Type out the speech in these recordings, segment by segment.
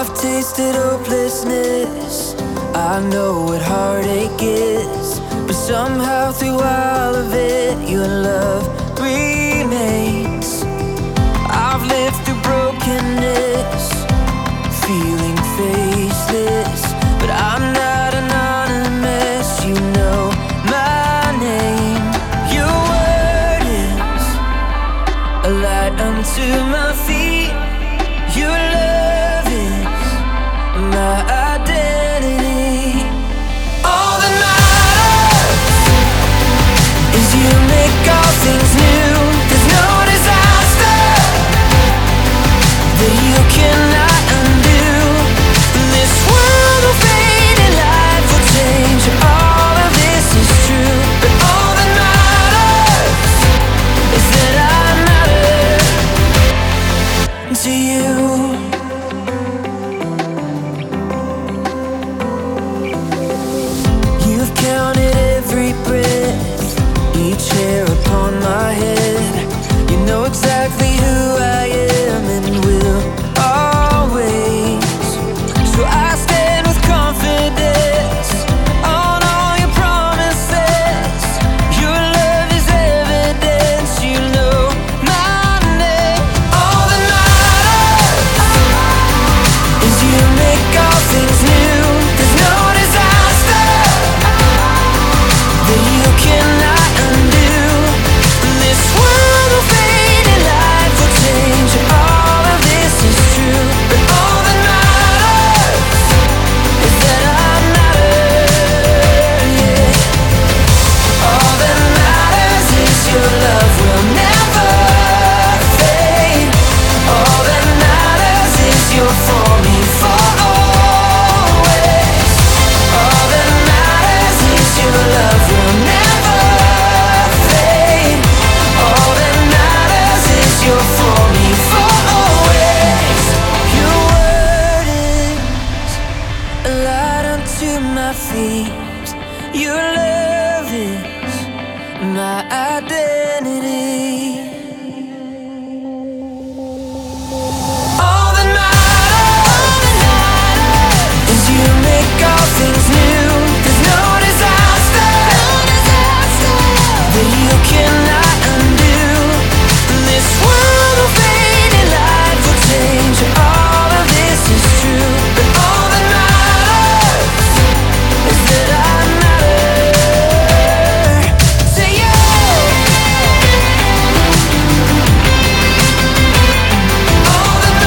I've tasted hopelessness, I know what heartache is, but somehow through all of it, your love remains. I've lived through brokenness, feeling faceless, but I'm not anonymous, you know my name. Your word is a light unto my feet. Your love is my identity. All that matters is you make all things new. There's no disaster that you cannot undo. This world will fade and life will change, and all of this is true. But all that matters is that I matter to you. You've counted every breath, each hair upon my head. You know exactly who I am and will always. So I stand with confidence on all your promises. Your love is evidence, you know my name. All that matters is you make all things new. There's no disaster that you cannot undo. This world will fade and life will change, and all of this is true. But all that matters is that I matter, yeah. All that matters is your love will never fade. All that matters is you're for me for always. All that matters is your love will never fade. All that matters is you're for me for always. Your word is a light unto my feet. Your love is my identity. All that matters is you make all things new. There's no disaster that you cannot undo. This world will fade and life will change, and all of this is true. But all that matters is that I matter to you. All that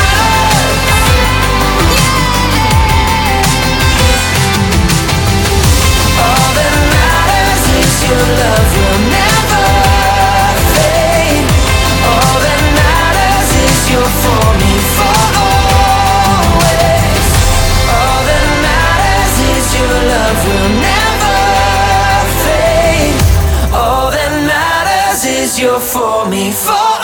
All that matters is your love will never fade. All that matters is you're for me for always. All that matters is your love will never fade. All that matters is you're for me for